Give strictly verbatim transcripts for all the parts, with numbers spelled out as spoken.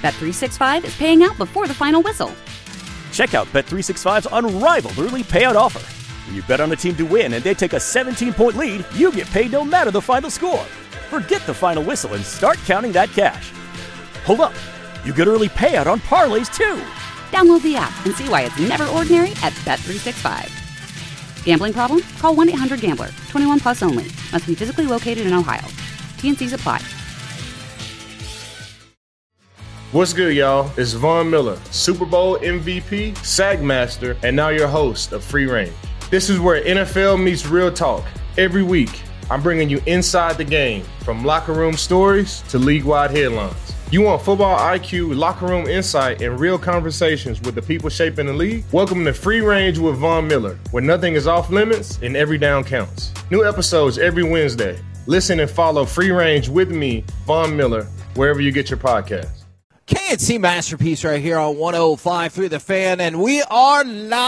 Bet three sixty-five is paying out before the final whistle. Check out Bet three sixty-five's unrivaled early payout offer. When you bet on a team to win and they take a seventeen-point lead, you get paid no matter the final score. Forget the final whistle and start counting that cash. Hold up. You get early payout on parlays, too. Download the app and see why it's never ordinary at Bet three sixty-five. Gambling problem? Call one eight hundred gambler. twenty-one plus only. Must be physically located in Ohio. T N Cs apply. What's good, y'all? It's Von Miller, Super Bowl M V P, Sack Master, and now your host of Free Range. This is where N F L meets real talk. Every week, I'm bringing you inside the game, from locker room stories to league-wide headlines. You want football I Q, locker room insight, and real conversations with the people shaping the league? Welcome to Free Range with Von Miller, where nothing is off limits and every down counts. New episodes every Wednesday. Listen and follow Free Range with me, Von Miller, wherever you get your podcasts. K and C Masterpiece right here on one oh five through the Fan, and we are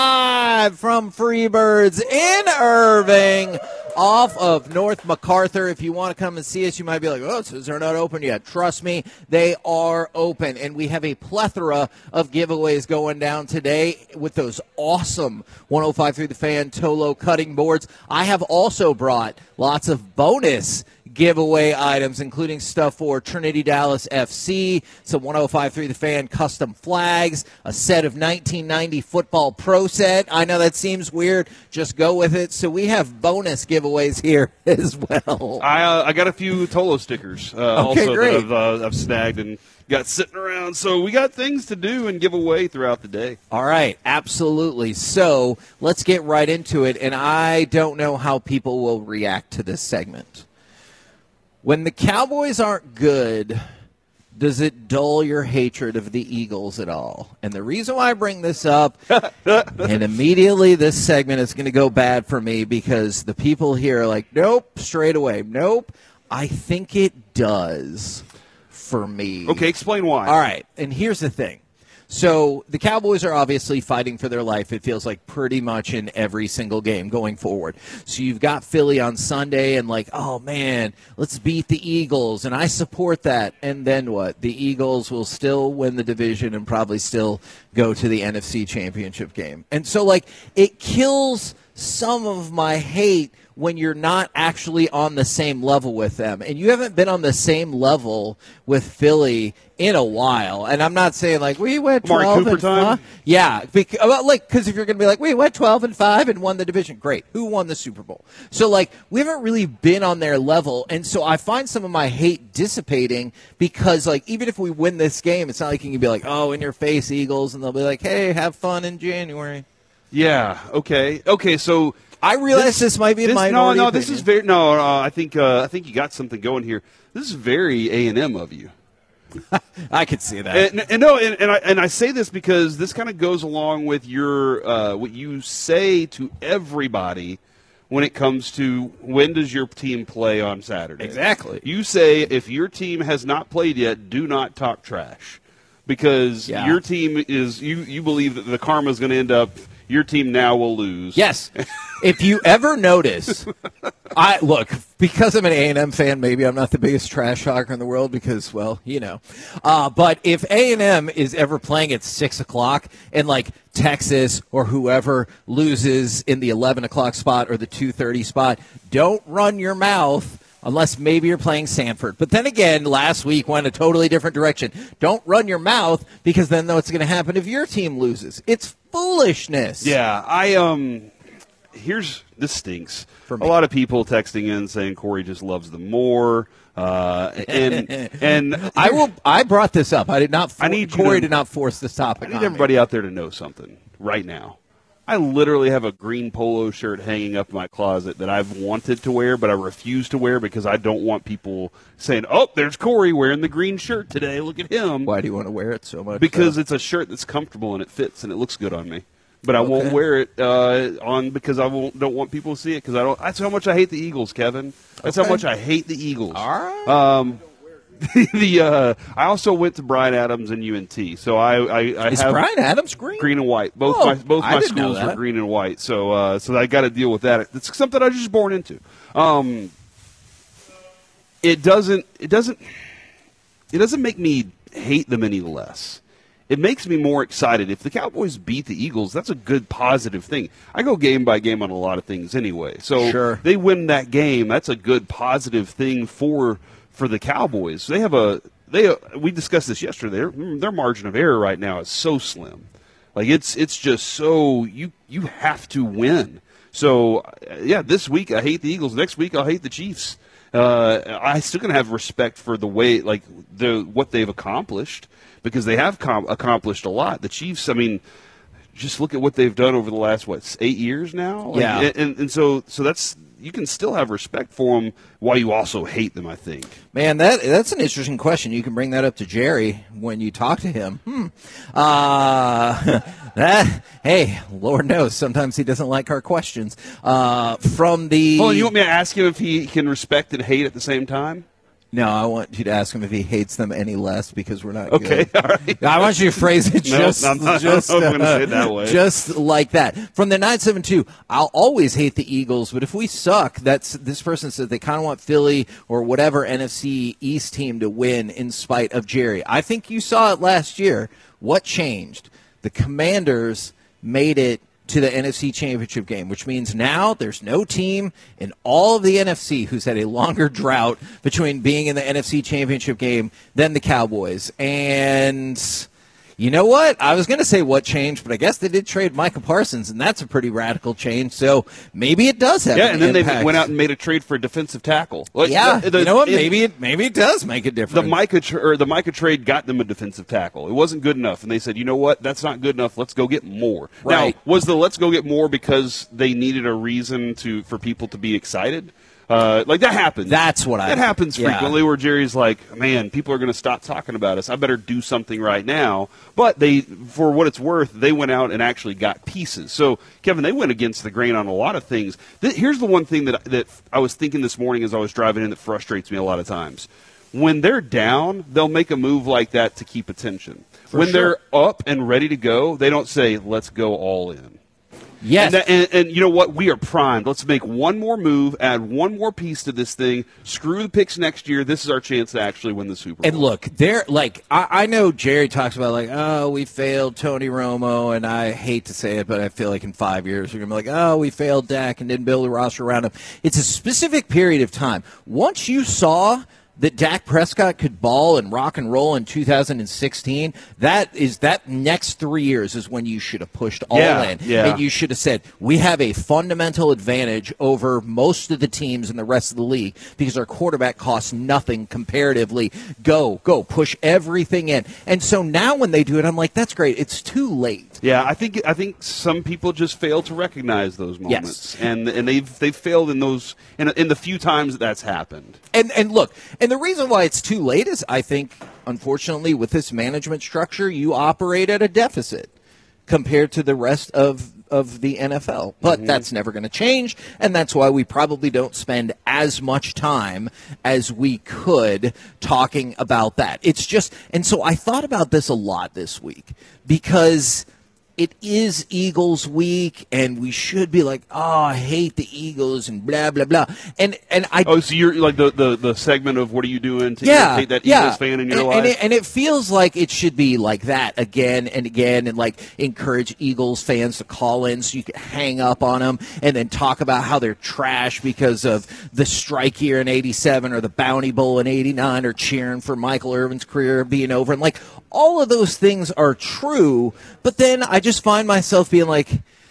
live from Freebirds in Irving off of North MacArthur. If you want to come and see us, you might be like, oh, so they're not open yet. Trust me, they are open, and we have a plethora of giveaways going down today with those awesome one oh five through the Fan Tolo cutting boards. I have also brought lots of bonus giveaway items, including stuff for Trinity Dallas F C, some one oh five through the Fan custom flags, a set of nineteen ninety football pro set. I know that seems weird. Just go with it. So we have bonus giveaways here as well. I uh, I got a few Tolo stickers uh, okay, also great. that I've, uh, I've snagged and got sitting around. So we got things to do and give away throughout the day. All right, absolutely. So let's get right into it. And I don't know how people will react to this segment. When the Cowboys aren't good, does it dull your hatred of the Eagles at all? And the reason why I bring this up, and immediately this segment is going to go bad for me because the people here are like, nope, straight away, nope. I think it does for me. Okay, explain why. All right, and here's the thing. So the Cowboys are obviously fighting for their life, it feels like, pretty much in every single game going forward. So you've got Philly on Sunday and like, oh, man, let's beat the Eagles, and I support that. And then what? The Eagles will still win the division and probably still go to the N F C Championship game. And so, like, it kills some of my hate when you're not actually on the same level with them. And you haven't been on the same level with Philly in a while. And I'm not saying, like, we went twelve and five. Yeah, because, like, because if you're going to be like, we went twelve and five and won the division, great. Who won the Super Bowl? So, like, we haven't really been on their level. And so I find some of my hate dissipating because, like, even if we win this game, it's not like you can be like, oh, in your face, Eagles, and they'll be like, hey, have fun in January. Yeah, okay. Okay, so I realize this, this might be a minority No, no, opinion. this is very no. Uh, I think uh, I think you got something going here. This is very A and M of you. I could see that. And, and no, and, and I and I say this because this kind of goes along with your uh, what you say to everybody when it comes to when does your team play on Saturday. Exactly. You say if your team has not played yet, do not talk trash because yeah. your team is you you believe that the karma is going to end up. Your team now will lose. Yes. If you ever notice, I look, because I'm an A and M fan, maybe I'm not the biggest trash talker in the world because, well, you know. Uh, but if A and M is ever playing at six o'clock and, like, Texas or whoever loses in the eleven o'clock spot or the two thirty spot, don't run your mouth. Unless maybe you're playing Sanford. But then again, last week went a totally different direction. Don't run your mouth because then what's going to happen if your team loses? It's foolishness. Yeah, I um. Here's this stinks. For me. A lot of people texting in saying Corey just loves them more. Uh, and and I will. I brought this up. I did not. For, I need Corey to, did not force this topic. I need on everybody me. out there to know something right now. I literally have a green polo shirt hanging up in my closet that I've wanted to wear, but I refuse to wear because I don't want people saying, oh, there's Corey wearing the green shirt today. Look at him. Why do you want to wear it so much? Because though? it's a shirt that's comfortable and it fits and it looks good on me. But I Okay. won't wear it uh, on because I won't, don't want people to see it because I don't. That's how much I hate the Eagles, Kevin. That's Okay. how much I hate the Eagles. All right. Um, the uh, I also went to Bryan Adams and U N T, so I I, I Is have Bryan Adams green? green and white. Both Oh, my both I my didn't know schools that. are green and white, so uh, so I got to deal with that. It's something I was just born into. Um, it doesn't it doesn't it doesn't make me hate them any less. It makes me more excited. If the Cowboys beat the Eagles, that's a good positive thing. I go game by game on a lot of things anyway. So sure. They win that game, that's a good positive thing for for the Cowboys. They have a they we discussed this yesterday. Their, their margin of error right now is so slim. Like it's it's just so you you have to win. So yeah, this week I hate the Eagles. Next week I'll hate the Chiefs. Uh, I still gonna have respect for the way like the what they've accomplished. Because they have com- accomplished a lot. The Chiefs, I mean, just look at what they've done over the last, what, eight years now? Like, yeah. And, and so so that's you can still have respect for them while you also hate them, I think. Man, that that's an interesting question. You can bring that up to Jerry when you talk to him. Hmm. Uh, that, hey, Lord knows, sometimes he doesn't like our questions. Uh, from the... Oh, you want me to ask him if he can respect and hate at the same time? No, I want you to ask him if he hates them any less because we're not okay, good. All right. I want you to phrase it no, just, I'm not, just, I'm not going to uh, say it that way. Just like that. From the nine seven two, I'll always hate the Eagles, but if we suck, that's this person says they kind of want Philly or whatever N F C East team to win in spite of Jerry. I think you saw it last year. What changed? The Commanders made it to the N F C Championship game, which means now there's no team in all of the N F C who's had a longer drought between being in the N F C Championship game than the Cowboys. And you know what? I was going to say what changed, but I guess they did trade Micah Parsons, and that's a pretty radical change. So maybe it does have yeah, an and then impact. they went out and made a trade for a defensive tackle. Like, yeah, the, the, you know what? it, Maybe it maybe it does make a difference. The Micah tra- or the Micah trade got them a defensive tackle. It wasn't good enough, and they said, you know what? That's not good enough. Let's go get more. Right. Now, was the let's go get more because they needed a reason to for people to be excited? Uh, like that happens. That's what I. That happens yeah. frequently, where Jerry's like, "Man, people are going to stop talking about us. I better do something right now." But they, for what it's worth, they went out and actually got pieces. So, Kevin, they went against the grain on a lot of things. Th- here's the one thing that that I was thinking this morning as I was driving in that frustrates me a lot of times. When they're down, they'll make a move like that to keep attention. For when sure. they're up and ready to go, they don't say, "Let's go all in." Yes. And, that, and, and you know what? We are primed. Let's make one more move, add one more piece to this thing. Screw the picks next year. This is our chance to actually win the Super Bowl. And look, they're like I, I know Jerry talks about like, oh, we failed Tony Romo, and I hate to say it, but I feel like in five years we're gonna be like, oh, we failed Dak and didn't build a roster around him. It's a specific period of time. Once you saw that Dak Prescott could ball and rock and roll in two thousand sixteen, that is that next three years is when you should have pushed all yeah, in. Yeah. And you should have said, we have a fundamental advantage over most of the teams in the rest of the league because our quarterback costs nothing comparatively. Go, go, push everything in. And so now when they do it, I'm like, that's great. It's too late. Yeah, I think I think some people just fail to recognize those moments, Yes. and and they've they've failed in those in, in the few times that that's happened. And and look, and the reason why it's too late is I think, unfortunately, with this management structure, you operate at a deficit compared to the rest of, of the N F L. But mm-hmm. that's never going to change, and that's why we probably don't spend as much time as we could talking about that. It's just, and so I thought about this a lot this week because it is Eagles week, and we should be like, oh, I hate the Eagles and blah, blah, blah. And and I Oh, so you're like the, the, the segment of what are you doing to yeah, irritate that yeah. Eagles fan in your and, life? And it, and it feels like it should be like that again and again, and like encourage Eagles fans to call in so you can hang up on them and then talk about how they're trash because of the strike year in eighty-seven or the Bounty Bowl in eighty-nine or cheering for Michael Irvin's career being over. And like all of those things are true, but then I just find myself being like,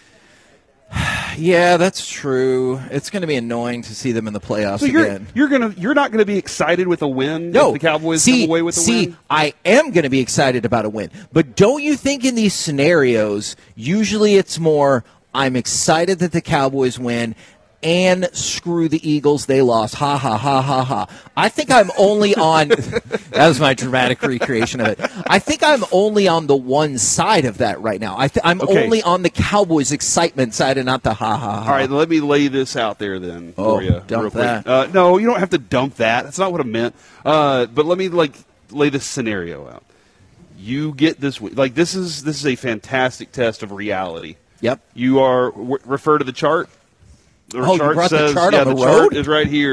yeah, that's true. It's going to be annoying to see them in the playoffs so you're, again. You're gonna you're not gonna be excited with a win No, if the Cowboys see, come away with a see, win? I am going to be excited about a win. But don't you think in these scenarios, usually it's more, I'm excited that the Cowboys win, and screw the Eagles, they lost. Ha, ha, ha, ha, ha. I think I'm only on – that was my dramatic recreation of it. I think I'm only on the one side of that right now. I th- I'm Okay. only on the Cowboys' excitement side and not the ha, ha, ha. All right, let me lay this out there then Oh, for you. dump real quick. that. Uh, no, you don't have to dump that. That's not what I meant. Uh, but let me like lay this scenario out. You get this week. Like this is this is a fantastic test of reality. Yep. You are w- refer to the chart. The Oh, you chart brought the says, chart yeah, on the chart road? is right here.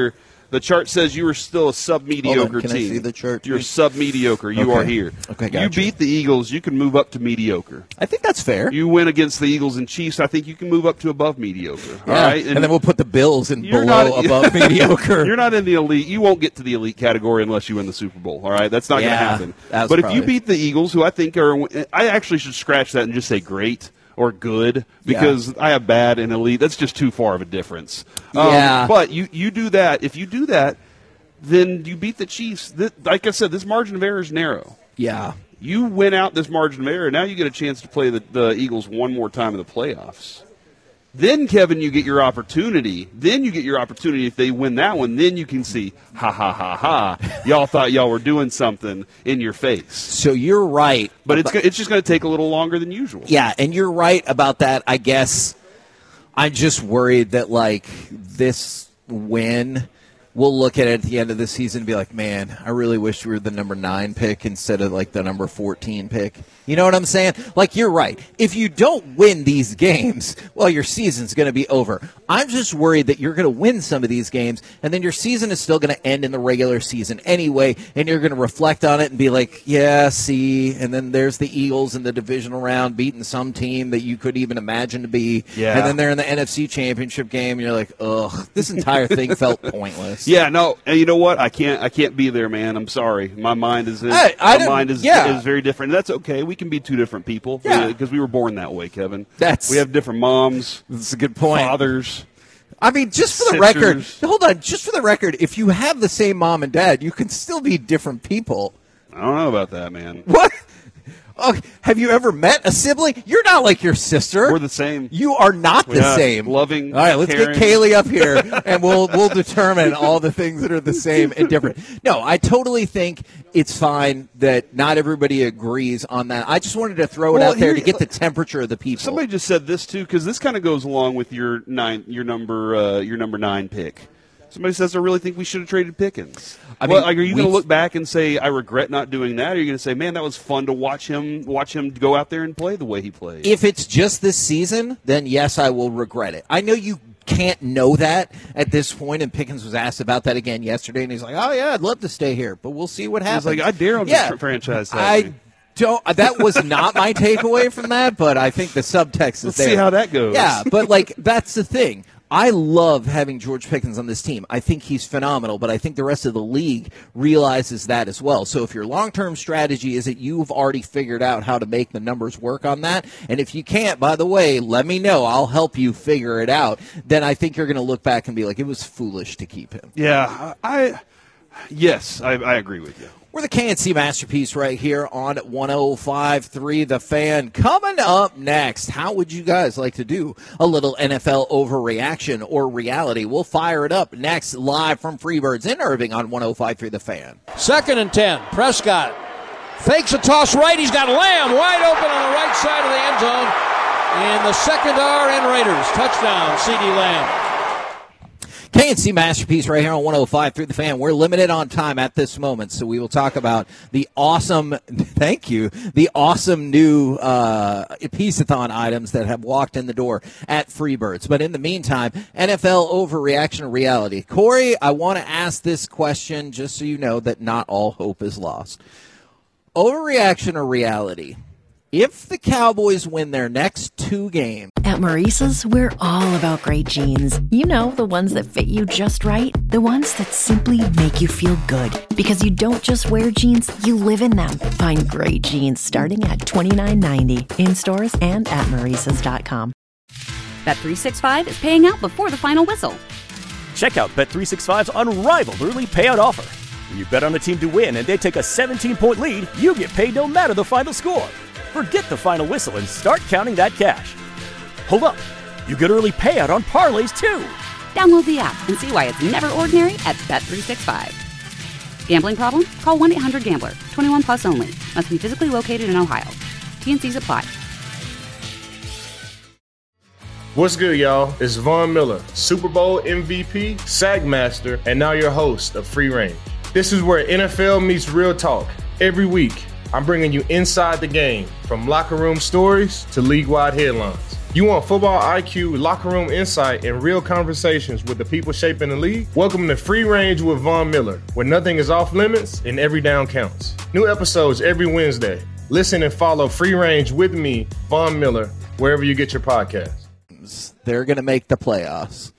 The chart says you are still a sub-mediocre Can team. I see the chart? You're sub-mediocre. You Okay. are here. Okay, You gotcha. beat the Eagles, you can move up to mediocre. I think that's fair. You win against the Eagles and Chiefs, I think you can move up to above mediocre. Yeah. All right? And, then we'll put the Bills in You're below not- above mediocre. You're not in the elite. You won't get to the elite category unless you win the Super Bowl. All right, that's not Yeah, going to happen. that's But if you probably- beat the Eagles, who I think are, I actually should scratch that and just say great or good because Yeah. I have bad and elite. That's just too far of a difference. Um, Yeah. But you you do that. If you do that, then you beat the Chiefs. Th- like I said, this margin of error is narrow. Yeah. You win out this margin of error. Now you get a chance to play the, the Eagles one more time in the playoffs. Then, Kevin, you get your opportunity. Then you get your opportunity. If they win that one, then you can see, ha, ha, ha, ha. Y'all thought y'all were doing something in your face. So you're right. But it's, go- it's just going to take a little longer than usual. Yeah, and you're right about that. I guess I'm just worried that, like, this win, we'll look at it at the end of the season and be like, man, I really wish we were the number nine pick instead of, like, the number fourteen pick. You know what I'm saying? Like, you're right. If you don't win these games, well, your season's going to be over. I'm just worried that you're going to win some of these games, and then your season is still going to end in the regular season anyway, and you're going to reflect on it and be like, yeah, see, and then there's the Eagles in the divisional round beating some team that you couldn't even imagine to be, Yeah. and then they're in the N F C Championship game, and you're like, ugh, this entire thing felt pointless. Yeah, no, and you know what? I can't. I can't be there, man. I'm sorry. My mind is. Hey, I my don't- mind is yeah. is very different. That's okay. We can be two different people. Yeah. Because we were born that way, Kevin. That's- we have different moms, That's a good point. fathers. I mean, just for the Sisters. record, hold on, just for the record, if you have the same mom and dad, you can still be different people. I don't know about that, man. What? Oh, have you ever met a sibling? You're not like your sister. We're the same. You are not the Yeah, same. loving, All right, let's caring. get Kaylee up here, and we'll we'll determine all the things that are the same and different. No, I totally think it's fine that not everybody agrees on that. I just wanted to throw it Well, out there here- to get the temperature of the people. Somebody just said this too, because this kind of goes along with your nine, your number, uh, your number nine pick. Somebody says, "I really think we should have traded Pickens." I well, mean, like, are you going to we've- look back and say, "I regret not doing that"? Or are you going to say, "Man, that was fun to watch him, watch him go out there and play the way he played"? If it's just this season, then yes, I will regret it. I know you can't know that at this point, and Pickens was asked about that again yesterday, and he's like, "Oh yeah, I'd love to stay here, but we'll see what happens." He's like, "I dare him yeah, to fr- franchise tag I me." don't. That was not my takeaway from that, but I think the subtext is Let's there. see how that goes. Yeah, but like that's the thing. I love having George Pickens on this team. I think he's phenomenal, but I think the rest of the league realizes that as well. So if your long-term strategy is that you've already figured out how to make the numbers work on that, and if you can't, by the way, let me know. I'll help you figure it out. Then I think you're going to look back and be like, it was foolish to keep him. Yeah, I. Yes, I, I agree with you. We're the K N C Masterpiece right here on one oh five point three The Fan. Coming up next, how would you guys like to do a little N F L overreaction or reality? We'll fire it up next, live from Freebirds in Irving on one oh five point three The Fan. Second and ten. Prescott fakes a toss right. He's got Lamb wide open on the right side of the end zone. And the second R and Raiders. Touchdown, CeeDee Lamb. K N C Masterpiece right here on one oh five point three The Fan. We're limited on time at this moment, so we will talk about the awesome, thank you, the awesome new uh, Peace-a-thon items that have walked in the door at Freebirds. But in the meantime, N F L overreaction or reality. Corey, I want to ask this question just so you know that not all hope is lost. Overreaction or reality? If the Cowboys win their next two games, At Maurice's, we're all about great jeans. You know, the ones that fit you just right. The ones that simply make you feel good. Because you don't just wear jeans, you live in them. Find great jeans starting at twenty-nine ninety in stores and at maurices dot com. Bet three sixty-five is paying out before the final whistle. Check out Bet three sixty-five's unrivaled early payout offer. When you bet on a team to win and they take a seventeen-point lead, you get paid no matter the final score. Forget the final whistle and start counting that cash. Hold up. You get early payout on parlays, too. Download the app and see why it's never ordinary at Bet three sixty-five. Gambling problem? Call one eight hundred gambler. twenty-one plus only. Must be physically located in Ohio. T N Cs apply. What's good, y'all? It's Von Miller, Super Bowl M V P, SAG Master, and now your host of Free Reign. This is where N F L meets real talk. Every week, I'm bringing you inside the game, from locker room stories to league-wide headlines. You want football I Q, locker room insight, and real conversations with the people shaping the league? Welcome to Free Range with Von Miller, where nothing is off limits and every down counts. New episodes every Wednesday. Listen and follow Free Range with me, Von Miller, wherever you get your podcasts. They're going to make the playoffs.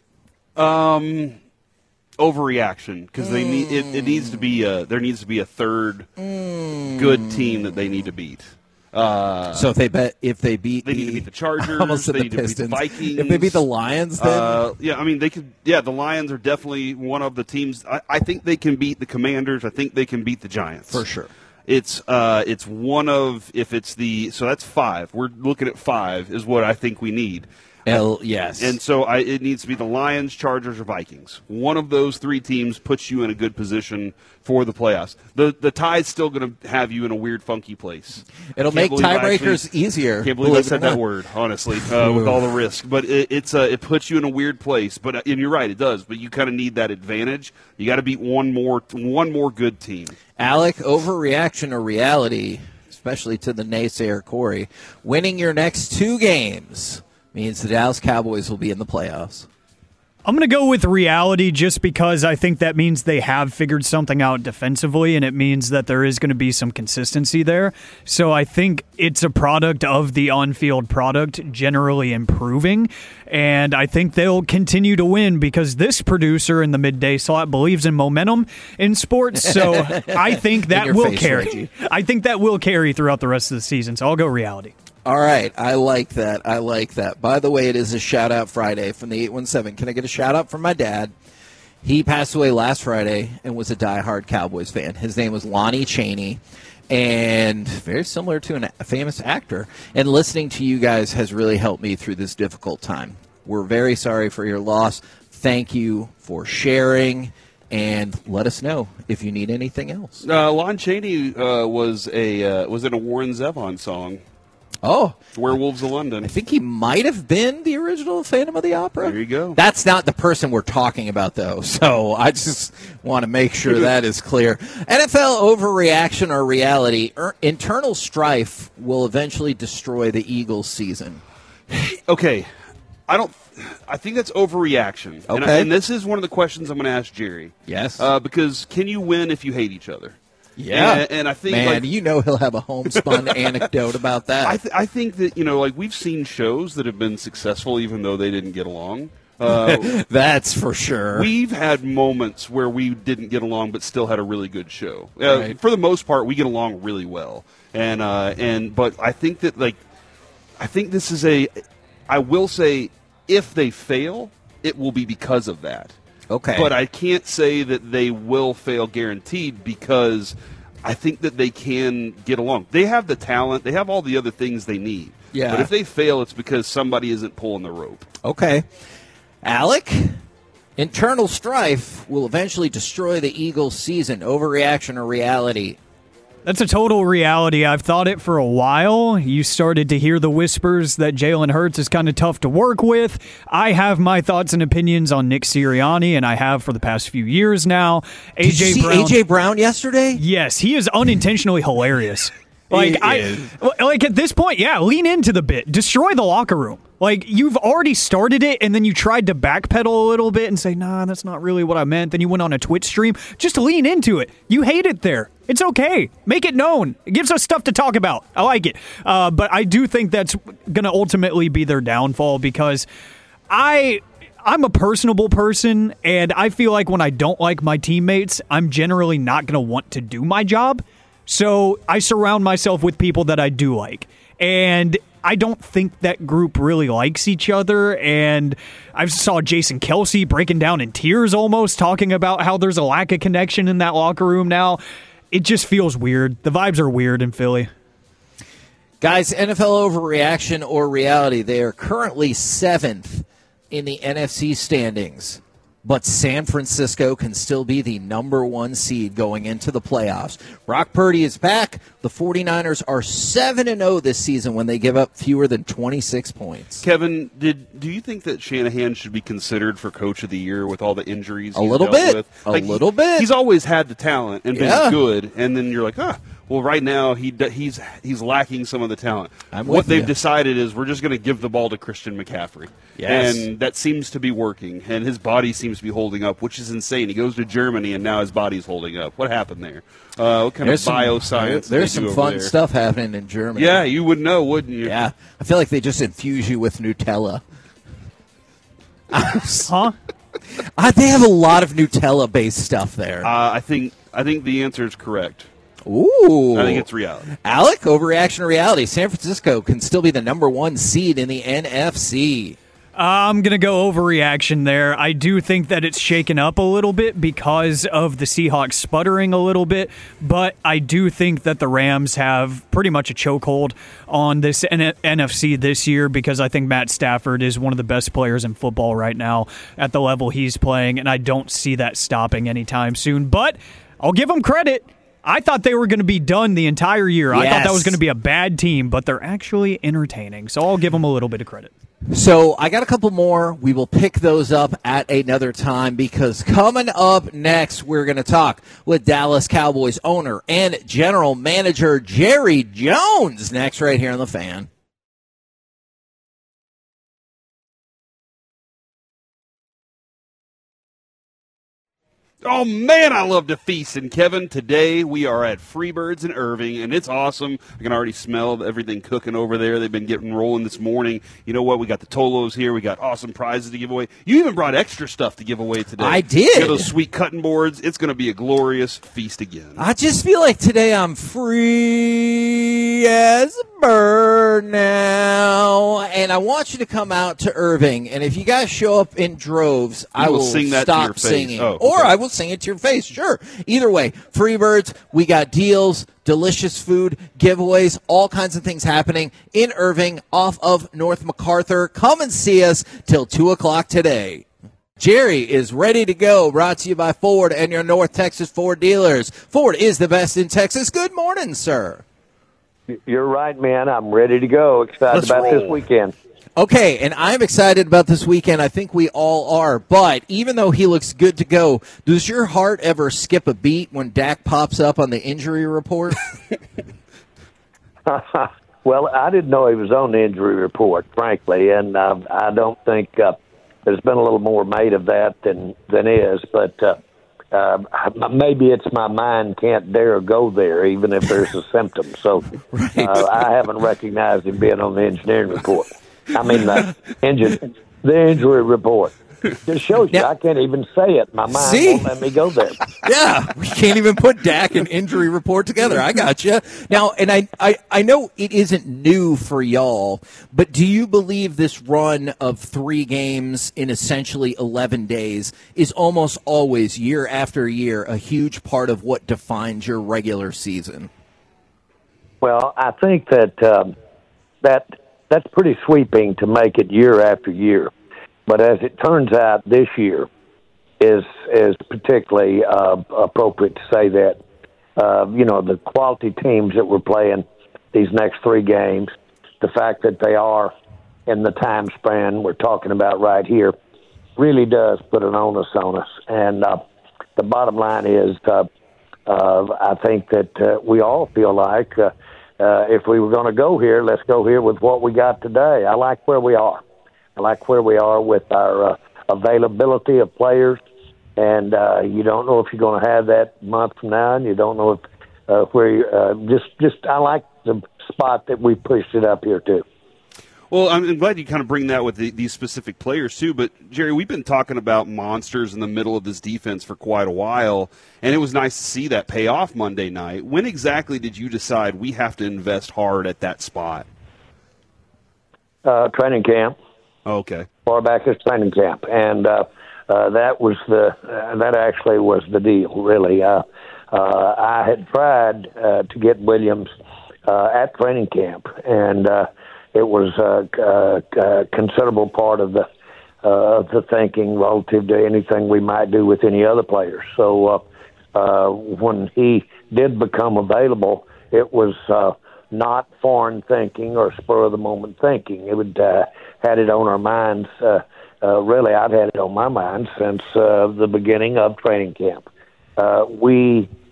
Um, overreaction because they need it, it. needs to be a there needs to be a third mm. good team that they need to beat. Uh, so if they bet if they beat, they the, need to beat the Chargers. Almost they the need Pistons. to beat the Vikings. If they beat the Lions, then uh, yeah, I mean they could. Yeah, the Lions are definitely one of the teams. I, I think they can beat the Commanders. I think they can beat the Giants for sure. It's uh, it's one of if it's the so that's five. We're looking at five is what I think we need. L, yes. And so I, it needs to be the Lions, Chargers, or Vikings. One of those three teams puts you in a good position for the playoffs. The the tie's still going to have you in a weird, funky place. It'll make tiebreakers actually, easier. Can't believe I said that word, honestly, uh, with all the risk. But it, it's uh, it puts you in a weird place. But uh, and you're right, it does. But you kind of need that advantage. You got to beat one more one more good team. Alec, overreaction or reality, especially to the naysayer Corey, winning your next two games means the Dallas Cowboys will be in the playoffs. I'm going to go with reality just because I think that means they have figured something out defensively, and it means that there is going to be some consistency there. So I think it's a product of the on-field product generally improving, and I think they'll continue to win because this producer in the midday slot believes in momentum in sports, so I think that will face, carry. Reggie. I think that will carry throughout the rest of the season, so I'll go reality. All right, I like that. I like that. By the way, it is a shout-out Friday from the eight one seven. Can I get a shout-out from my dad? He passed away last Friday and was a diehard Cowboys fan. His name was Lonnie Chaney, and very similar to an, a famous actor. And listening to you guys has really helped me through this difficult time. We're very sorry for your loss. Thank you for sharing. And let us know if you need anything else. Uh, Lon Chaney uh, was a uh, was in a Warren Zevon song. Oh. Werewolves of London. I think he might have been the original Phantom of the Opera. There you go. That's not the person we're talking about, though, so I just want to make sure that is clear. N F L overreaction or reality, er, internal strife will eventually destroy the Eagles' season. Okay. I don't. I think that's overreaction. Okay. And, I, and this is one of the questions I'm going to ask Jerry. Yes. Uh, because can you win if you hate each other? Yeah, and, and I think, man, like, you know he'll have a homespun anecdote about that. I, th- I think that you know, like we've seen shows that have been successful even though they didn't get along. Uh, That's for sure. We've had moments where we didn't get along, but still had a really good show. Uh, right. For the most part, we get along really well, and uh, and but I think that like, I think this is a. I will say, if they fail, it will be because of that. Okay. But I can't say that they will fail guaranteed because I think that they can get along. They have the talent. They have all the other things they need. Yeah. But if they fail, it's because somebody isn't pulling the rope. Okay. Alec, internal strife will eventually destroy the Eagles' season. Overreaction or reality? That's a total reality. I've thought it for a while. You started to hear the whispers that Jalen Hurts is kind of tough to work with. I have my thoughts and opinions on Nick Sirianni, and I have for the past few years now. A J Did you see Brown, A J Brown yesterday? Yes, he is unintentionally hilarious. Like He I, is. like at this point, yeah, lean into the bit, destroy the locker room. Like you've already started it, and then you tried to backpedal a little bit and say, "Nah, that's not really what I meant." Then you went on a Twitch stream. Just lean into it. You hate it there. It's okay. Make it known. It gives us stuff to talk about. I like it, uh, but I do think that's going to ultimately be their downfall because I. I'm a personable person, and I feel like when I don't like my teammates, I'm generally not going to want to do my job. So I surround myself with people that I do like. And I don't think that group really likes each other. And I saw Jason Kelce breaking down in tears almost, talking about how there's a lack of connection in that locker room now. It just feels weird. The vibes are weird in Philly. Guys, N F L overreaction or reality, they are currently seventh in the N F C standings. But San Francisco can still be the number one seed going into the playoffs. Brock Purdy is back. The 49ers are seven and oh this season when they give up fewer than twenty-six points. Kevin, did do you think that Shanahan should be considered for Coach of the Year with all the injuries A he's little dealt bit. with? A Like, little he, bit. He's always had the talent and been Yeah. good, and then you're like, ah, Well, right now he he's he's lacking some of the talent. I'm what with they've you. decided is we're just going to give the ball to Christian McCaffrey. Yes. And that seems to be working, and his body seems to be holding up, which is insane. He goes to Germany, and now his body's holding up. What happened there? Uh, what kind There's of some, bioscience? There's do they do some over fun there? stuff happening in Germany. Yeah, you would know, wouldn't you? Yeah. I feel like they just infuse you with Nutella. Huh? Uh, they have a lot of Nutella-based stuff there. Uh, I think I think the answer is correct. Ooh. I think it's reality. Alec, overreaction to reality. San Francisco can still be the number one seed in the N F C. I'm going to go overreaction there. I do think that it's shaken up a little bit because of the Seahawks sputtering a little bit, but I do think that the Rams have pretty much a chokehold on this N F C this year because I think Matt Stafford is one of the best players in football right now at the level he's playing, and I don't see that stopping anytime soon. But I'll give them credit. I thought they were going to be done the entire year. Yes. I thought that was going to be a bad team, but they're actually entertaining, so I'll give them a little bit of credit. So I got a couple more. We will pick those up at another time because coming up next, we're going to talk with Dallas Cowboys owner and general manager Jerry Jones next right here on The Fan. Oh, man, I love to feast. And, Kevin, today we are at Freebirds in Irving, and it's awesome. I can already smell everything cooking over there. They've been getting rolling this morning. You know what? We got the Tolos here. We got awesome prizes to give away. You even brought extra stuff to give away today. I did. You got those sweet cutting boards. It's going to be a glorious feast again. I just feel like today I'm free as a bird now. And I want you to come out to Irving. And if you guys show up in droves, I will will sing that to stop your face. singing. Oh, Or okay. I will sing it to your face. Sure. Either way, Freebirds, we got deals, delicious food, giveaways, all kinds of things happening in Irving off of North MacArthur. Come and see us till two o'clock today. Jerry is ready to go, brought to you by Ford and your North Texas Ford dealers. Ford is the best in Texas. Good morning, sir. You're right, man. I'm ready to go. Excited Let's about roll. this weekend. Okay, and I'm excited about this weekend. I think we all are. But even though he looks good to go, does your heart ever skip a beat when Dak pops up on the injury report? Well, I didn't know he was on the injury report, frankly, and uh, I don't think uh, there's been a little more made of that than than is. But uh, uh, maybe it's my mind can't dare go there, even if there's a symptom. So Right. uh, I haven't recognized him being on the engineering report. I mean, the engine, the injury report. Just shows you Now- I can't even say it. My mind See? won't let me go there. Yeah, we can't even put Dak and injury report together. I got you. Now, and I, I, I know it isn't new for y'all, but do you believe this run of three games in essentially eleven days is almost always, year after year, a huge part of what defines your regular season? Well, I think that um, that that's pretty sweeping to make it year after year. But as it turns out, this year is is particularly uh, appropriate to say that. Uh, you know, the quality teams that we're playing these next three games, the fact that they are in the time span we're talking about right here, really does put an onus on us. And uh, the bottom line is, uh, uh, I think that uh, we all feel like uh, uh, if we were going to go here, let's go here with what we got today. I like where we are. I like where we are with our uh, availability of players, and uh, you don't know if you're going to have that month from now, and you don't know if uh, where you, uh, just just I like the spot that we pushed it up here too. Well, I'm glad you kind of bring that with the, these specific players, too. But, Jerry, we've been talking about monsters in the middle of this defense for quite a while, and it was nice to see that pay off Monday night. When exactly did you decide we have to invest hard at that spot? Uh, training camp. Okay. Far back as training camp, and uh, uh, that was the uh, that actually was the deal. Really, uh, uh, I had tried uh, to get Williams uh, at training camp, and uh, it was a uh, uh, considerable part of the uh, of the thinking relative to anything we might do with any other players. So uh, uh, when he did become available, it was uh, not foreign thinking or spur of the moment thinking. It would uh, had it on our minds. Uh, uh, really, I've had it on my mind since uh, the beginning of training camp. Uh, we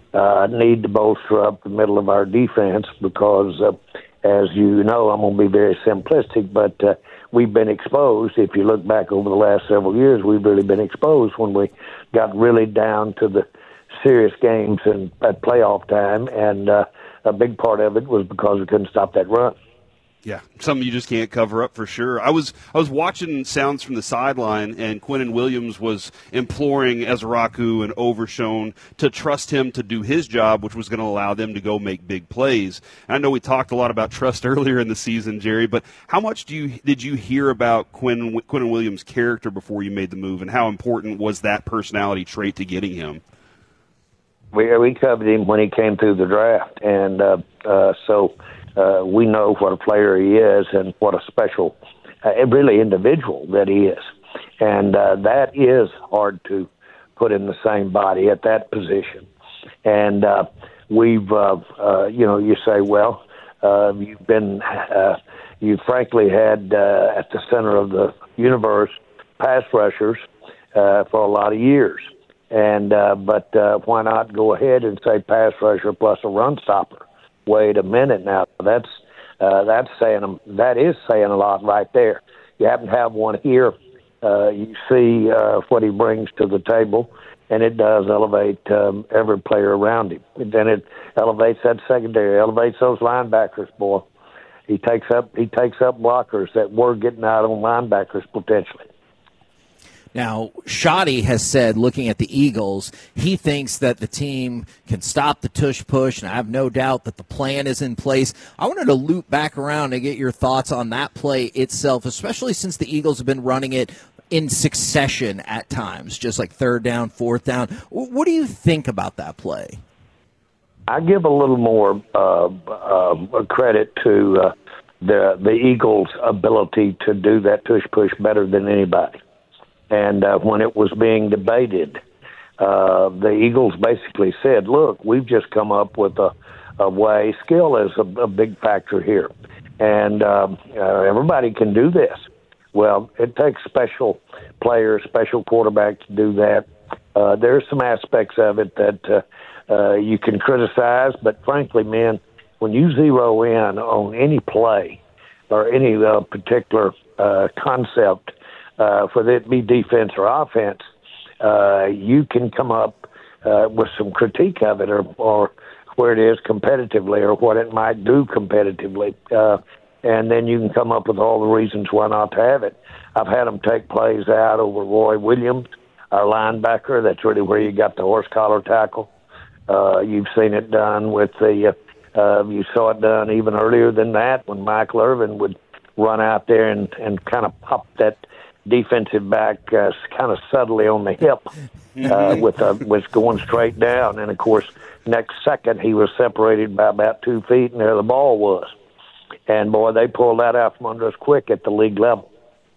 uh, need to bolster up the middle of our defense because, uh, as you know, I'm going to be very simplistic, but uh, we've been exposed. If you look back over the last several years, we've really been exposed when we got really down to the serious games and at playoff time, and uh, a big part of it was because we couldn't stop that run. Yeah, something you just can't cover up for sure. I was I was watching sounds from the sideline, and Quinnen Williams was imploring Ezraku and Overshown to trust him to do his job, which was going to allow them to go make big plays. And I know we talked a lot about trust earlier in the season, Jerry, but how much do you did you hear about Quinn, Quinnen Williams' character before you made the move, and how important was that personality trait to getting him? We, we covered him when he came through the draft, and uh, uh, so – Uh, we know what a player he is and what a special, uh, really individual that he is. And uh, that is hard to put in the same body at that position. And uh, we've, uh, uh, you know, you say, well, uh, you've been, uh, you frankly had uh, at the center of the universe pass rushers uh, for a lot of years. And uh, but uh, why not go ahead and say pass rusher plus a run stopper? Wait a minute now. That's uh, that's saying that is saying a lot right there. You happen to have one here. Uh, you see uh, what he brings to the table, and it does elevate um, every player around him. And then it elevates that secondary, elevates those linebackers. Boy, he takes up he takes up blockers that were getting out on linebackers potentially. Now, Shoddy has said, looking at the Eagles, he thinks that the team can stop the tush push, and I have no doubt that the plan is in place. I wanted to loop back around and get your thoughts on that play itself, especially since the Eagles have been running it in succession at times, just like third down, fourth down. What do you think about that play? I give a little more uh, uh, credit to uh, the the Eagles' ability to do that tush push better than anybody. And uh, when it was being debated, uh, the Eagles basically said, look, we've just come up with a, a way. Skill is a, a big factor here. And um, uh, everybody can do this. Well, it takes special players, special quarterback to do that. Uh, there are some aspects of it that uh, uh, you can criticize, but frankly, man, when you zero in on any play or any uh, particular uh, concept, Uh, whether it be defense or offense, uh, you can come up uh, with some critique of it or, or where it is competitively or what it might do competitively. Uh, and then you can come up with all the reasons why not to have it. I've had them take plays out over Roy Williams, our linebacker. That's really where you got the horse collar tackle. Uh, you've seen it done with the, uh, uh, you saw it done even earlier than that when Michael Irvin would run out there and, and kind of pop that defensive back uh, kind of subtly on the hip uh, with a, was going straight down. And, of course, next second he was separated by about two feet, and there the ball was. And, boy, they pulled that out from under us quick at the league level.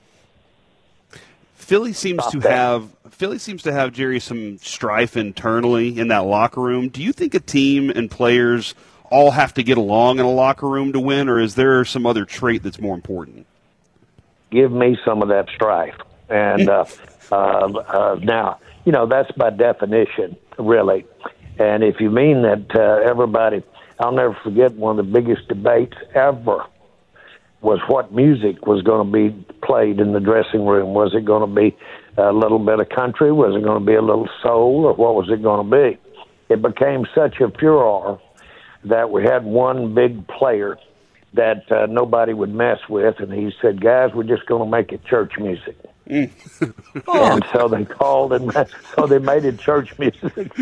Philly seems Stop to that. have Philly seems to have, Jerry, some strife internally in that locker room. Do you think a team and players all have to get along in a locker room to win, or is there some other trait that's more important? Give me some of that strife. And uh, uh, uh, now, you know, that's by definition, really. And if you mean that uh, everybody, I'll never forget one of the biggest debates ever was what music was going to be played in the dressing room. Was it going to be a little bit of country? Was it going to be a little soul? Or what was it going to be? It became such a furor that we had one big player that uh, nobody would mess with, and he said, guys, we're just going to make it church music. Mm. And so they called, and so they made it church music.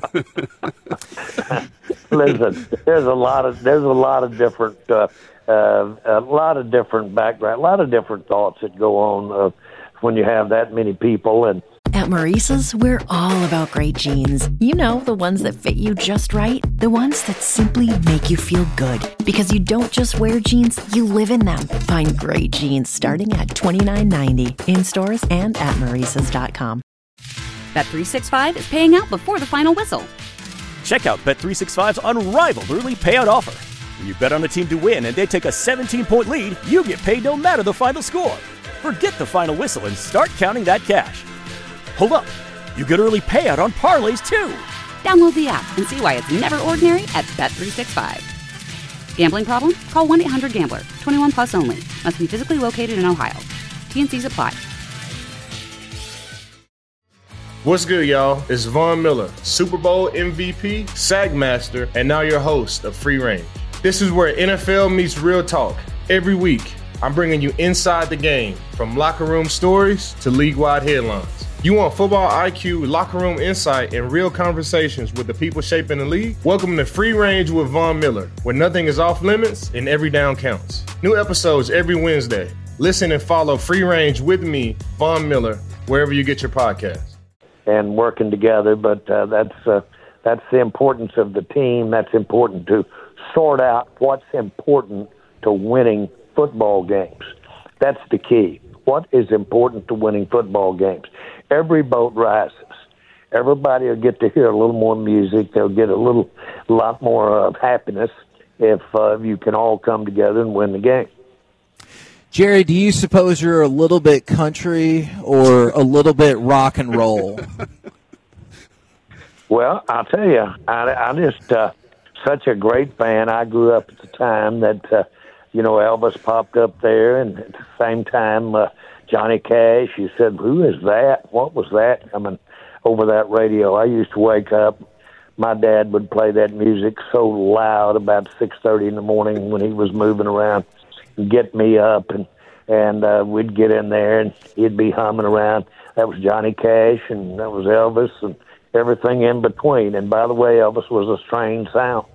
Listen, there's a lot of there's a lot of different uh, uh, a lot of different background, a lot of different thoughts that go on uh, when you have that many people. And at Maurice's, we're all about great jeans. You know, the ones that fit you just right. The ones that simply make you feel good. Because you don't just wear jeans, you live in them. Find great jeans starting at twenty-nine ninety in stores and at Maurices dot com. Bet three sixty-five is paying out before the final whistle. Check out Bet three sixty-five's unrivaled early payout offer. When you bet on a team to win and they take a seventeen-point lead, you get paid no matter the final score. Forget the final whistle and start counting that cash. Hold up, you get early payout on parlays too. Download the app and see why it's never ordinary at Bet three sixty-five. Gambling problem? Call one eight hundred gambler. twenty-one plus only. Must be physically located in Ohio. T N Cs apply. What's good, y'all? It's Von Miller, Super Bowl M V P, Sag Master, and now your host of Free Range. This is where N F L meets real talk. Every week, I'm bringing you inside the game, from locker room stories to league-wide headlines. You want football I Q, locker room insight, and real conversations with the people shaping the league? Welcome to Free Range with Von Miller, where nothing is off limits and every down counts. New episodes every Wednesday. Listen and follow Free Range with me, Von Miller, wherever you get your podcasts. And working together, but uh, that's uh, that's the importance of the team. That's important to sort out what's important to winning football games. That's the key. What is important to winning football games? Every boat rises. Everybody will get to hear a little more music. They'll get a little, lot more of happiness if uh, you can all come together and win the game. Jerry, do you suppose you're a little bit country or a little bit rock and roll? Well, I'll tell you, I, I just uh, such a great fan. I grew up at the time that, uh, you know, Elvis popped up there, and at the same time, uh, Johnny Cash. You said, who is that? What was that coming over that radio? I used to wake up. My dad would play that music so loud about six thirty in the morning when he was moving around. Get me up, and and uh, we'd get in there, and he'd be humming around. That was Johnny Cash, and that was Elvis, and everything in between. And by the way, Elvis was a strange sound.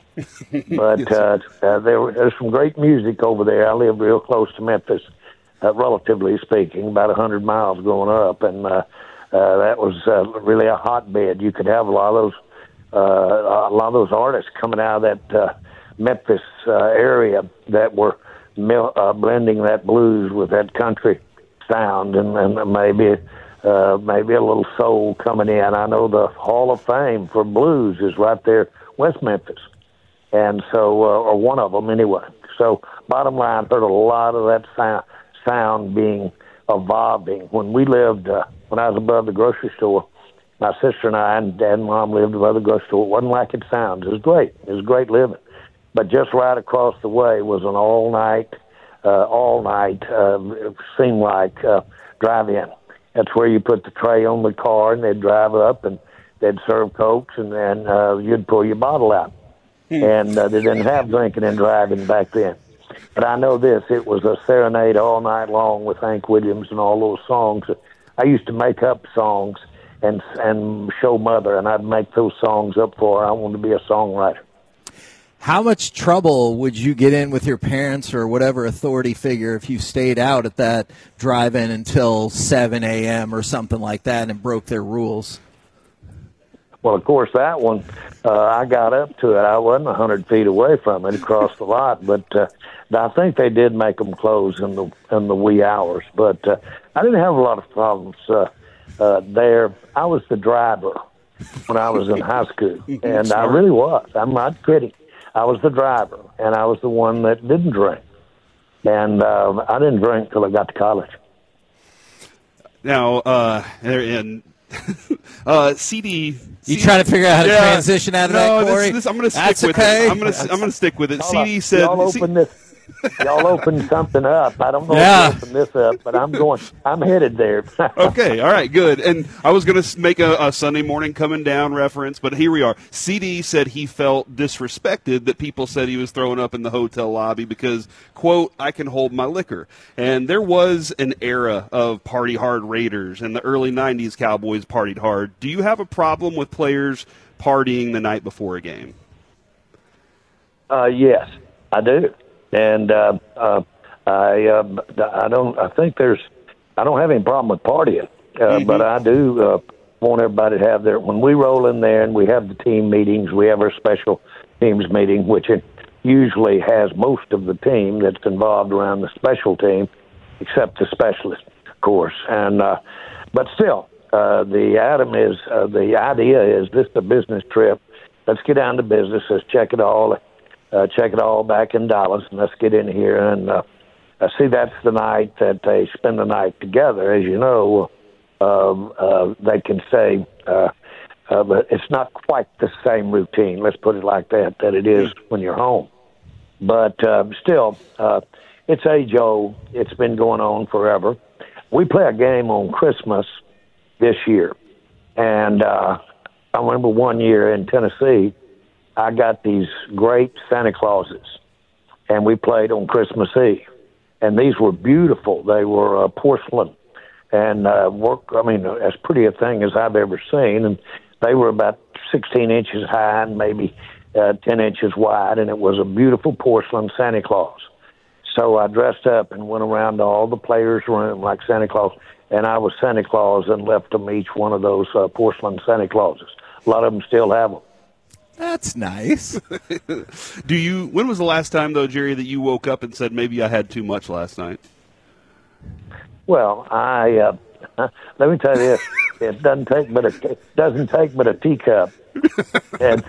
But uh, uh, there, there's some great music over there. I live real close to Memphis, uh, relatively speaking, about one hundred miles going up, and uh, uh, that was uh, really a hotbed. You could have a lot of those, uh, a lot of those artists coming out of that uh, Memphis uh, area that were Uh, blending that blues with that country sound, and, and maybe uh, maybe a little soul coming in. I know the Hall of Fame for blues is right there, West Memphis, and so uh, or one of them anyway. So bottom line, heard a lot of that sound, sound being evolving. When we lived, uh, when I was above the grocery store, my sister and I and Dad and Mom lived above the grocery store. It wasn't like it sounds. It was great. It was great living. But just right across the way was an all-night, uh, all-night, uh, it seemed like, uh, drive-in. That's where you put the tray on the car, and they'd drive up, and they'd serve Cokes, and then uh, you'd pull your bottle out. Hmm. And uh, they didn't have drinking and driving back then. But I know this, it was a serenade all night long with Hank Williams and all those songs. I used to make up songs and, and show Mother, and I'd make those songs up for her. I wanted to be a songwriter. How much trouble would you get in with your parents or whatever authority figure if you stayed out at that drive-in until seven a.m. or something like that and broke their rules? Well, of course, that one, uh, I got up to it. I wasn't one hundred feet away from it across the lot, but uh, I think they did make them close in the in the wee hours. But uh, I didn't have a lot of problems uh, uh, there. I was the driver when I was in high school, and I really was. I'm not kidding. I was the driver, and I was the one that didn't drink. And uh, I didn't drink till I got to college. Now, uh, and uh, C D. You trying to figure out how to yeah, transition out of no, that, Corey? This, this, I'm going to stick That's with okay. it. I'm going to I'm going to stick with it. Hold C D on. said. Y'all open this. Y'all opened something up. I don't know yeah. if you opened this up, but I'm going. I'm headed there. Okay, all right, good. And I was going to make a, a Sunday morning coming down reference, but here we are. C D said he felt disrespected that people said he was throwing up in the hotel lobby because, quote, I can hold my liquor. And there was an era of party hard Raiders, and the early nineties Cowboys partied hard. Do you have a problem with players partying the night before a game? Uh, yes, I do. And uh, uh, I, uh, I don't. I think there's. I don't have any problem with partying, uh, mm-hmm. but I do uh, want everybody to have their. When we roll in there and we have the team meetings, we have our special teams meeting, which it usually has most of the team that's involved around the special team, except the specialist, of course. And uh, but still, uh, the item is uh, the idea is this is a business trip. Let's get down to business. Let's check it all. Uh, check it all back in Dallas, and let's get in here. And uh, I see that's the night that they spend the night together. As you know, uh, uh, they can say, uh, uh, but it's not quite the same routine. Let's put it like that, that it is when you're home. But uh, still, uh, it's age old. It's been going on forever. We play a game on Christmas this year, and uh, I remember one year in Tennessee, I got these great Santa Clauses, and we played on Christmas Eve. And these were beautiful. They were uh, porcelain and uh, work. I mean, as pretty a thing as I've ever seen. And they were about sixteen inches high and maybe uh, ten inches wide, and it was a beautiful porcelain Santa Claus. So I dressed up and went around to all the players' room like Santa Claus, and I was Santa Claus and left them each one of those uh, porcelain Santa Clauses. A lot of them still have them. That's nice. Do you? When was the last time, though, Jerry, that you woke up and said, maybe I had too much last night? Well, I uh, let me tell you this: it doesn't take but a it doesn't take but a teacup. and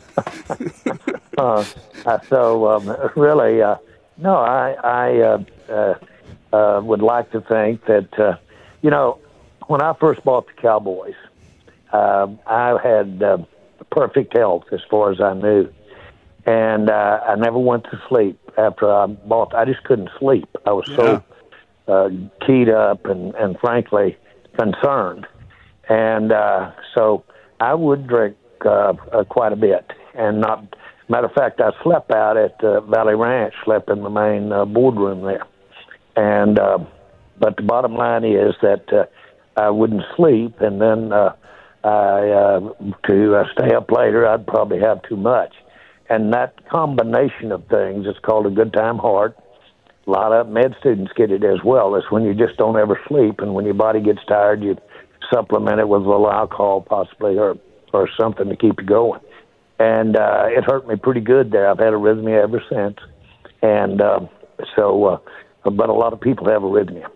uh, so um, really, uh, no, I I uh, uh, uh, would like to think that uh, you know, when I first bought the Cowboys, uh, I had. Uh, perfect health as far as I knew. And uh, I never went to sleep after I bought. I just couldn't sleep. I was Yeah. so uh, keyed up and, and frankly concerned. And uh, so I would drink uh, uh, quite a bit. And not, matter of fact, I slept out at uh, Valley Ranch, slept in the main uh, boardroom there. And uh, but the bottom line is that uh, I wouldn't sleep, and then uh, I, uh, to uh, stay up later, I'd probably have too much. And that combination of things, it's called a good time heart. A lot of med students get it as well. It's when you just don't ever sleep, and when your body gets tired, you supplement it with a little alcohol possibly or, or something to keep you going. And uh, it hurt me pretty good there. I've had arrhythmia ever since. And uh, so, uh, but a lot of people have arrhythmia.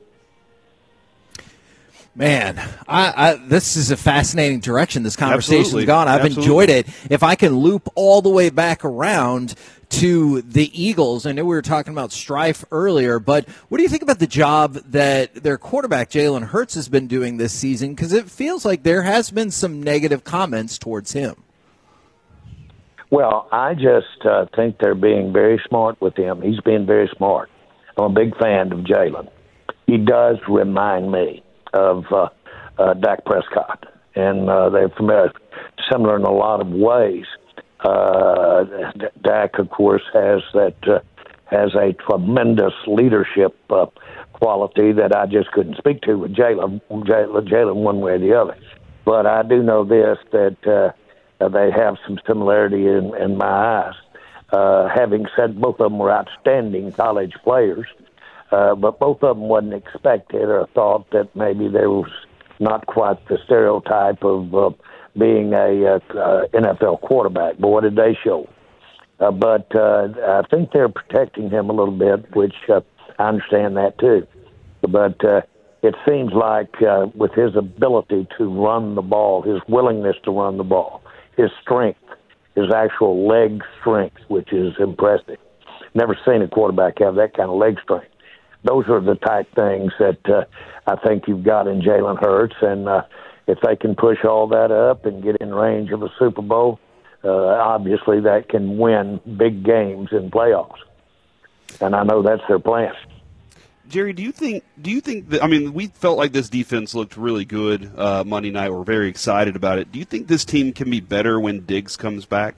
Man, I, I, this is a fascinating direction this conversation's Absolutely. gone. I've Absolutely. enjoyed it. If I can loop all the way back around to the Eagles, I know we were talking about strife earlier, but what do you think about the job that their quarterback, Jalen Hurts, has been doing this season? Because it feels like there has been some negative comments towards him. Well, I just uh, think they're being very smart with him. He's being very smart. I'm a big fan of Jalen. He does remind me of uh, uh, Dak Prescott, and uh, they're familiar, similar in a lot of ways. Uh, Dak, of course, has that uh, has a tremendous leadership uh, quality that I just couldn't speak to with Jalen, Jalen one way or the other. But I do know this, that uh, they have some similarity in, in my eyes. Uh, having said both of them were outstanding college players, Uh, but both of them wasn't expected or thought that maybe there was not quite the stereotype of uh, being a uh, uh, N F L quarterback. But what did they show? Uh, but uh, I think they're protecting him a little bit, which uh, I understand that too. But uh, it seems like uh, with his ability to run the ball, his willingness to run the ball, his strength, his actual leg strength, which is impressive. Never seen a quarterback have that kind of leg strength. Those are the type things that uh, I think you've got in Jalen Hurts, and uh, if they can push all that up and get in range of a Super Bowl, uh, obviously that can win big games in playoffs. And I know that's their plan. Jerry, do you think? Do you think that? I mean, we felt like this defense looked really good uh, Monday night. We're very excited about it. Do you think this team can be better when Diggs comes back?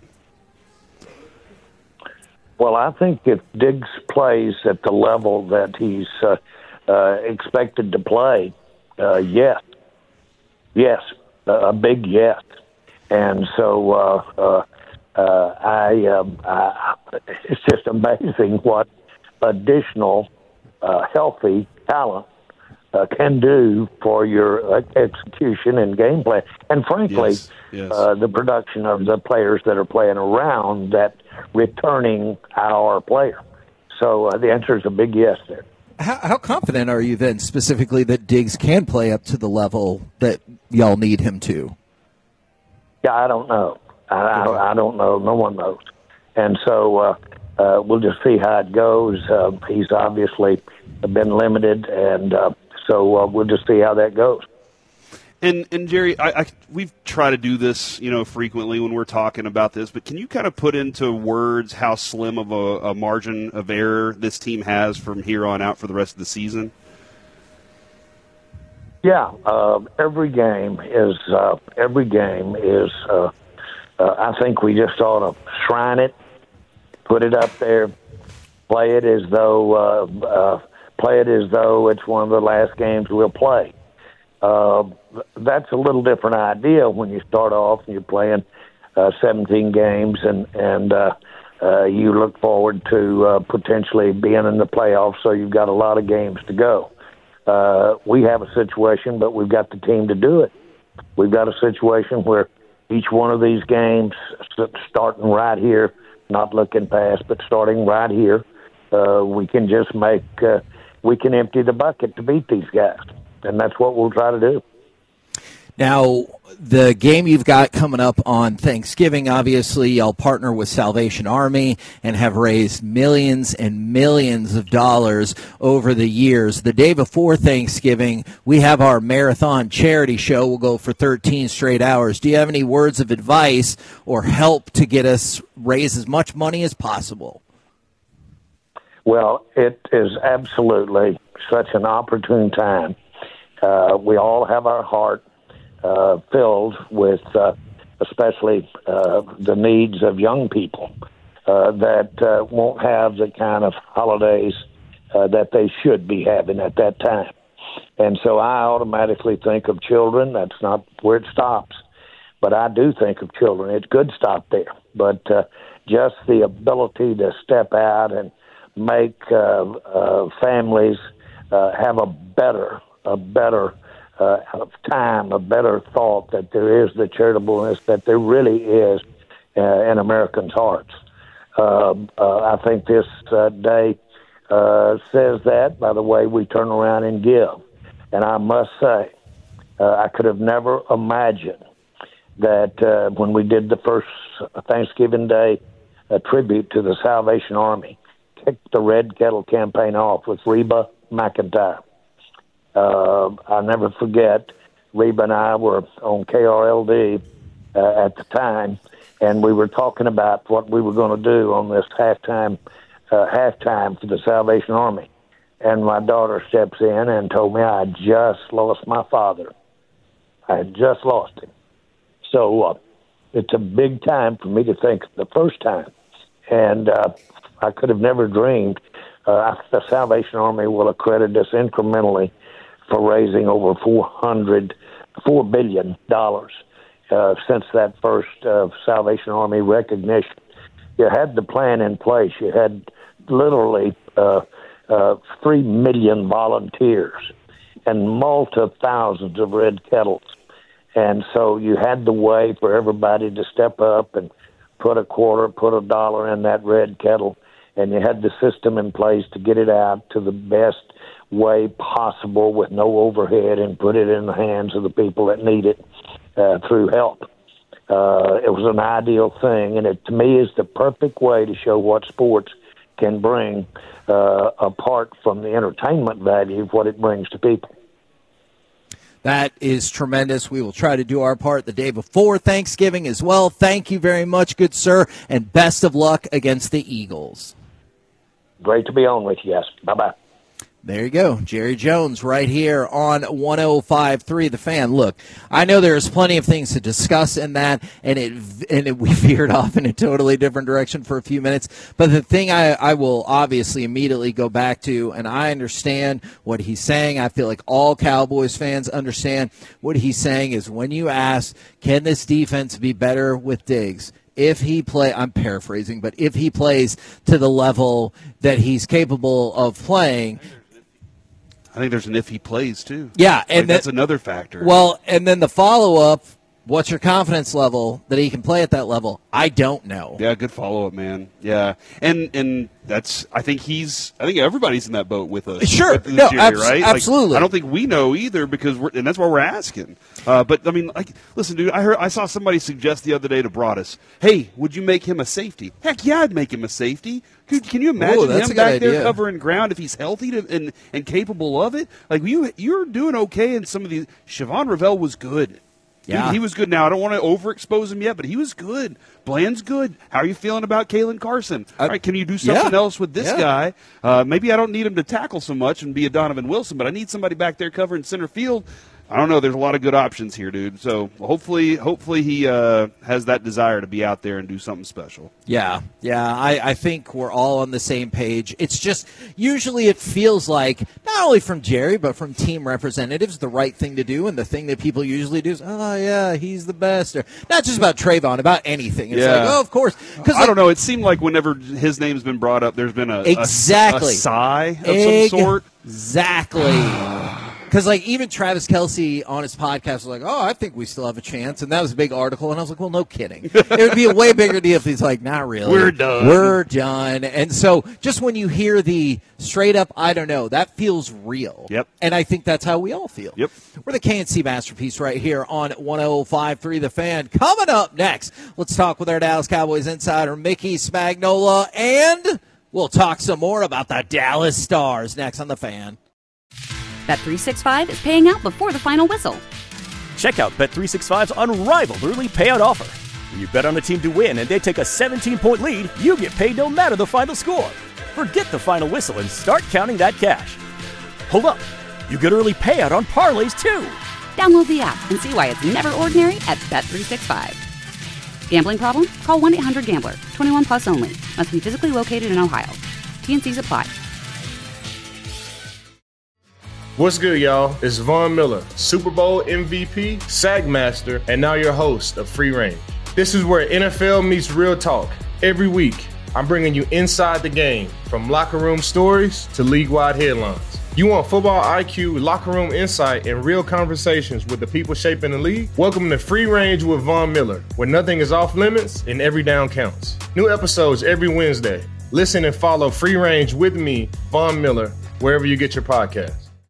Well, I think if Diggs plays at the level that he's uh, uh, expected to play, uh, yes, yes, uh, a big yes. And so uh, uh, uh, I, um, I, it's just amazing what additional uh, healthy talent uh, can do for your uh, execution and game plan. And frankly, yes, yes. Uh, the production of the players that are playing around that returning our player. So uh, the answer is a big yes there. How, how confident are you then specifically that Diggs can play up to the level that y'all need him to? Yeah, I don't know. I, I, I don't know. No one knows. And so uh, uh, we'll just see how it goes. Uh, he's obviously been limited, and uh, so uh, we'll just see how that goes. And and Jerry, I, I we've tried to do this, you know, frequently when we're talking about this. But can you kind of put into words how slim of a, a margin of error this team has from here on out for the rest of the season? Yeah, uh, every game is uh, every game is. Uh, uh, I think we just ought to shrine it, put it up there, play it as though uh, uh, play it as though it's one of the last games we'll play. Uh, that's a little different idea when you start off and you're playing uh, seventeen games and and uh, uh, you look forward to uh, potentially being in the playoffs. So you've got a lot of games to go. Uh, we have a situation, but we've got the team to do it. We've got a situation where each one of these games, starting right here, not looking past, but starting right here, uh, we can just make, uh, we can empty the bucket to beat these guys. And that's what we'll try to do. Now, the game you've got coming up on Thanksgiving, obviously, y'all partner with Salvation Army and have raised millions and millions of dollars over the years. The day before Thanksgiving, we have our marathon charity show. We'll go for thirteen straight hours. Do you have any words of advice or help to get us raise as much money as possible? Well, it is absolutely such an opportune time. Uh, we all have our heart Uh, filled with uh, especially uh, the needs of young people uh, that uh, won't have the kind of holidays uh, that they should be having at that time. And so I automatically think of children. That's not where it stops. But I do think of children. It could stop there. But uh, just the ability to step out and make uh, uh, families uh, have a better, a better Uh, of time, a better thought that there is the charitableness that there really is uh, in Americans' hearts. Uh, uh, I think this uh, day uh, says that by the way we turn around and give. And I must say, uh, I could have never imagined that uh, when we did the first Thanksgiving Day uh, tribute to the Salvation Army, kicked the Red Kettle campaign off with Reba McEntire. Uh, I'll never forget, Reba and I were on K R L D uh, at the time, and we were talking about what we were going to do on this halftime uh, halftime for the Salvation Army. And my daughter steps in and told me I had just lost my father. I had just lost him. So uh, it's a big time for me to think the first time. And uh, I could have never dreamed uh, the Salvation Army will accredit us incrementally for raising over four hundred, four billion dollars uh, since that first uh, Salvation Army recognition. You had the plan in place. You had literally uh, uh, three million volunteers and multi-thousands of red kettles. And so you had the way for everybody to step up and put a quarter, put a dollar in that red kettle, and you had the system in place to get it out to the best way possible with no overhead and put it in the hands of the people that need it uh, through help. Uh, it was an ideal thing, and it to me is the perfect way to show what sports can bring uh, apart from the entertainment value of what it brings to people. That is tremendous. We will try to do our part the day before Thanksgiving as well. Thank you very much, good sir, and best of luck against the Eagles. Great to be on with you, yes. Bye-bye. There you go. Jerry Jones right here on one oh five point three The Fan. Look, I know there's plenty of things to discuss in that, and it and it, we veered off in a totally different direction for a few minutes. But the thing I, I will obviously immediately go back to, and I understand what he's saying. I feel like all Cowboys fans understand what he's saying is when you ask, can this defense be better with Diggs? If he play, I'm paraphrasing, but if he plays to the level that he's capable of playing, I think there's an if he plays, too. Yeah, and like that, that's another factor. Well, and then the follow-up What's your confidence level that he can play at that level? I don't know. Yeah, good follow up, man. Yeah, and and that's I think he's I think everybody's in that boat with us. Sure, this no, year, abs- right? absolutely. Like, I don't think we know either because we're and that's why we're asking. Uh, but I mean, like, listen, dude. I heard I saw somebody suggest the other day to Broadus, "Hey, would you make him a safety?" Heck yeah, I'd make him a safety. Could, can you imagine Ooh, that's him a good back there idea. covering ground if he's healthy to, and and capable of it? Like you, you're doing okay in some of these. Siobhan Ravel was good. Yeah. Dude, he was good. Now, I don't want to overexpose him yet, but he was good. Bland's good. How are you feeling about Kalen Carson? Uh, All right, can you do something yeah. else with this Yeah. guy? Uh, maybe I don't need him to tackle so much and be a Donovan Wilson, but I need somebody back there covering center field. I don't know. There's a lot of good options here, dude. So hopefully, hopefully he uh, has that desire to be out there and do something special. Yeah, yeah. I, I think we're all on the same page. It's just usually it feels like not only from Jerry but from team representatives the right thing to do, and the thing that people usually do is, oh yeah, he's the best, or not just about Trayvon, about anything. It's Yeah. like, oh, of course, because I don't know. It seemed like whenever his name's been brought up, there's been a Exactly. a, a sigh of some sort. Exactly. Because, like, even Travis Kelce on his podcast was like, oh, I think we still have a chance. And that was a big article. And I was like, well, no kidding. It would be a way bigger deal if he's like, not really. We're done. We're done. And so just when you hear the straight up, I don't know, that feels real. Yep. And I think that's how we all feel. Yep. We're the K N C Masterpiece right here on one oh five point three The Fan. Coming up next, let's talk with our Dallas Cowboys insider, Mickey Spagnola. And we'll talk some more about the Dallas Stars next on The Fan. Bet three sixty-five is paying out before the final whistle. Check out Bet three sixty-five's unrivaled early payout offer. When you bet on a team to win and they take a seventeen-point lead, you get paid no matter the final score. Forget the final whistle and start counting that cash. Hold up. You get early payout on parlays, too. Download the app and see why it's never ordinary at Bet three sixty-five. Gambling problem? Call one eight hundred gambler. twenty-one plus only. Must be physically located in Ohio. T N Cs apply. What's good, y'all? It's Von Miller, Super Bowl M V P, Sack Master, and now your host of Free Range. This is where N F L meets real talk. Every week, I'm bringing you inside the game, from locker room stories to league-wide headlines. You want football I Q, locker room insight, and real conversations with the people shaping the league? Welcome to Free Range with Von Miller, where nothing is off limits and every down counts. New episodes every Wednesday. Listen and follow Free Range with me, Von Miller, wherever you get your podcasts.